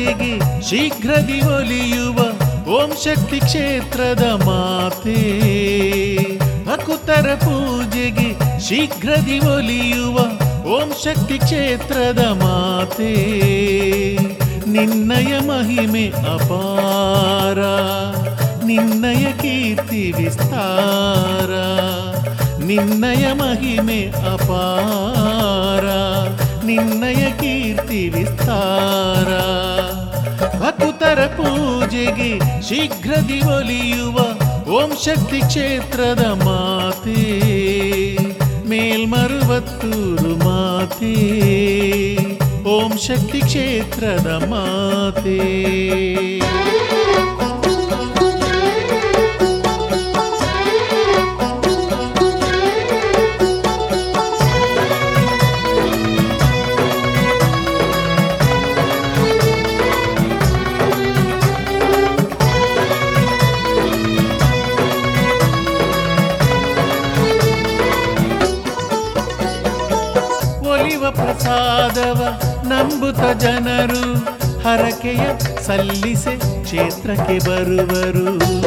ಪೂಜೆಗೆ ಶೀಘ್ರದಿ ಒಲಿಯುವ ಓಂ ಶಕ್ತಿ ಕ್ಷೇತ್ರದ ಮಾತೆ. ಭಕುತರ ಪೂಜೆಗೆ ಶೀಘ್ರದಿ ಒಲಿಯುವ ಓಂ ಶಕ್ತಿ ಕ್ಷೇತ್ರದ ಮಾತೆ. ನಿನ್ನಯ ಮಹಿಮೆ ಅಪಾರ, ನಿನ್ನಯ ಕೀರ್ತಿ ವಿಸ್ತಾರ. ನಿನ್ನಯ ಮಹಿಮೆ ಅಪಾರ, ನಿನ್ನಯ ಕೀರ್ತಿ ವಿಸ್ತಾರ. ಭಕುತರ ಪೂಜೆಗೆ ಶೀಘ್ರದಿ ಒಲಿಯುವ ಓಂ ಶಕ್ತಿ ಕ್ಷೇತ್ರದ ಮಾತೆ. ಮೇಲ್ಮರುವತ್ತೂರು ಮಾತೆ, ಓಂ ಶಕ್ತಿ ಕ್ಷೇತ್ರದ ಮಾತೆ. ಪ್ರಸಾದವ ನಂಬುತ್ತ ಜನರು ಹರಕೆಯ ಸಲ್ಲಿಸೆ ಕ್ಷೇತ್ರಕ್ಕೆ ಬರುವರು.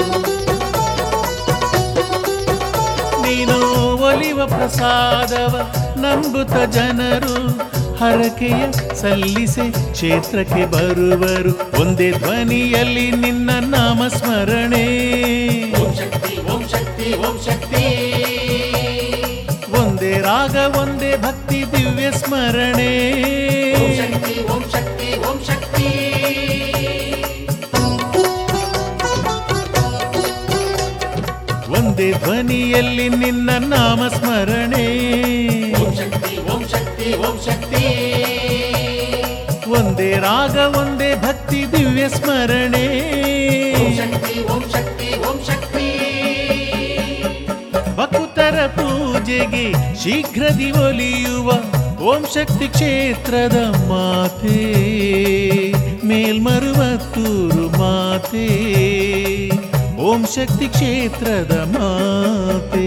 ನೀನು ಒಲಿವ ಪ್ರಸಾದವ ನಂಬುತ್ತ ಜನರು ಹರಕೆಯ ಸಲ್ಲಿಸೆ ಕ್ಷೇತ್ರಕ್ಕೆ ಬರುವರು. ಒಂದೇ ಧ್ವನಿಯಲ್ಲಿ ನಿನ್ನ ನಾಮ ಸ್ಮರಣೆ. ಓಂ ಶಕ್ತಿ ಓಂ ಶಕ್ತಿ ಓಂ ಶಕ್ತಿ. ಒಂದೇ ರಾಗ ಒಂದೇ ಭಕ್ತಿ ದಿವ್ಯ ಸ್ಮರಣೆ. ಓಂ ಶಕ್ತಿ ಓಂ ಶಕ್ತಿ ಓಂ ಶಕ್ತಿ. ಒಂದೇ ಧ್ವನಿಯಲ್ಲಿ ನಿನ್ನ ನಾಮ ಸ್ಮರಣೆ. ಓಂ ಶಕ್ತಿ ಓಂ ಶಕ್ತಿ ಓಂ ಶಕ್ತಿ. ಒಂದೇ ರಾಗ ಒಂದೇ ಭಕ್ತಿ ದಿವ್ಯ ಸ್ಮರಣೆ. ಓಂ ಶಕ್ತಿ ಓಂ ಶಕ್ತಿ ಓಂ ಶಕ್ತಿ. ಭಕುತರ ಪೂಜೆಗೆ ಶೀಘ್ರದಿ ಒಲಿಯುವ ಓಂ ಶಕ್ತಿ ಕ್ಷೇತ್ರದ ಮಾತೆ. ಮೇಲ್ಮರುವತ್ತೂರು ಮಾತೆ, ಓಂ ಶಕ್ತಿ ಕ್ಷೇತ್ರದ ಮಾತೆ.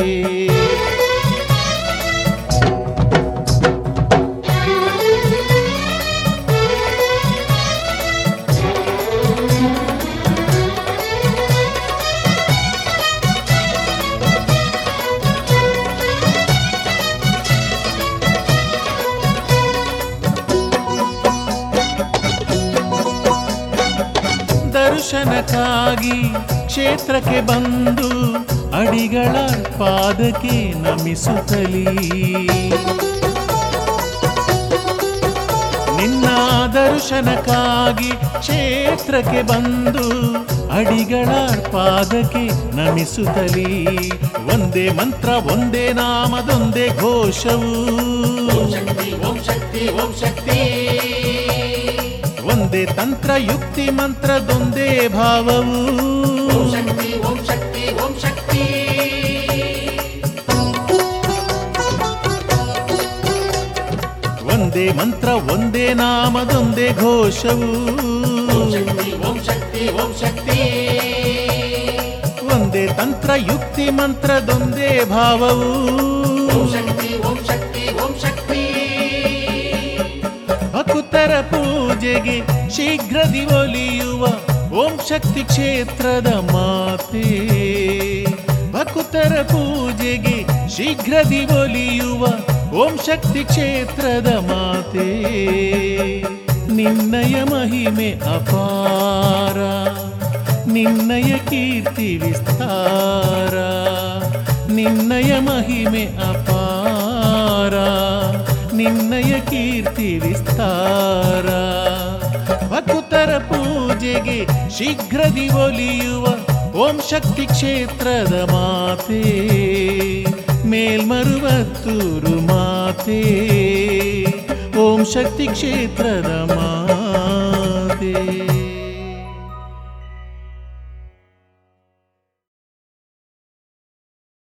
ದರ್ಶನಕ್ಕಾಗಿ ಕ್ಷೇತ್ರಕ್ಕೆ ಬಂದು ಅಡಿಗಳ ಪಾದಕ್ಕೆ ನಮಿಸುತ್ತಲೀ. ನಿನ್ನ ದರ್ಶನಕ್ಕಾಗಿ ಕ್ಷೇತ್ರಕ್ಕೆ ಬಂದು ಅಡಿಗಳ ಪಾದಕ್ಕೆ ನಮಿಸುತ್ತಲೀ. ಒಂದೇ ಮಂತ್ರ ಒಂದೇ ನಾಮದೊಂದೇ ಘೋಷವು. ಓಂ ಶಕ್ತಿ ಓಂ ಶಕ್ತಿ ಓಂ ಶಕ್ತಿ. ಒಂದೇ ತಂತ್ರ ಯುಕ್ತಿ ಮಂತ್ರದೊಂದೇ ಭಾವವು. ಓಂ ಶಕ್ತಿ ಓಂ ಶಕ್ತಿ ಓಂ ಶಕ್ತಿ. ಒಂದೇ ಮಂತ್ರ ಒಂದೇ ನಾಮದೊಂದೇ ಘೋಷವು. ಓಂ ಶಕ್ತಿ ಓಂ ಶಕ್ತಿ ಓಂ ಶಕ್ತಿ. ಒಂದೇ ತಂತ್ರ ಯುಕ್ತಿ ಮಂತ್ರದೊಂದೇ ಭಾವವು. ಓಂ ಶಕ್ತಿ ಓಂ ಶಕ್ತಿ ಓಂ ಶಕ್ತಿ. ಭಕುತರ ಪೂಜೆಗೆ ಶೀಘ್ರದಿ ಒಲಿಯುವ ಓಂ ಶಕ್ತಿ ಕ್ಷೇತ್ರದ ಮಾತೆ. ಭಕುತರ ಪೂಜೆಗೆ ಶೀಘ್ರದಿ ಒಲಿಯುವ ಓಂ ಶಕ್ತಿ ಕ್ಷೇತ್ರದ ಮಾತೆ. ನಿನ್ನಯ ಮಹಿಮೆ ಅಪಾರ, ನಿನ್ನಯ ಕೀರ್ತಿ ವಿಸ್ತಾರ. ನಿನ್ನಯ ಮಹಿಮೆ ಅಪಾರ, ನಿನ್ನಯ ಕೀರ್ತಿ ವಿಸ್ತಾರ. ಭಕುತರ ಪೂಜೆಗೆ ಶೀಘ್ರದಿ ಒಲಿಯುವ ಓಂ ಶಕ್ತಿ ಕ್ಷೇತ್ರದ ಮಾತೆ. ಮೇಲ್ಮರುವತ್ತೂರು ಮಾತೆ, ಓಂ ಶಕ್ತಿ ಕ್ಷೇತ್ರದ ಮಾತೆ.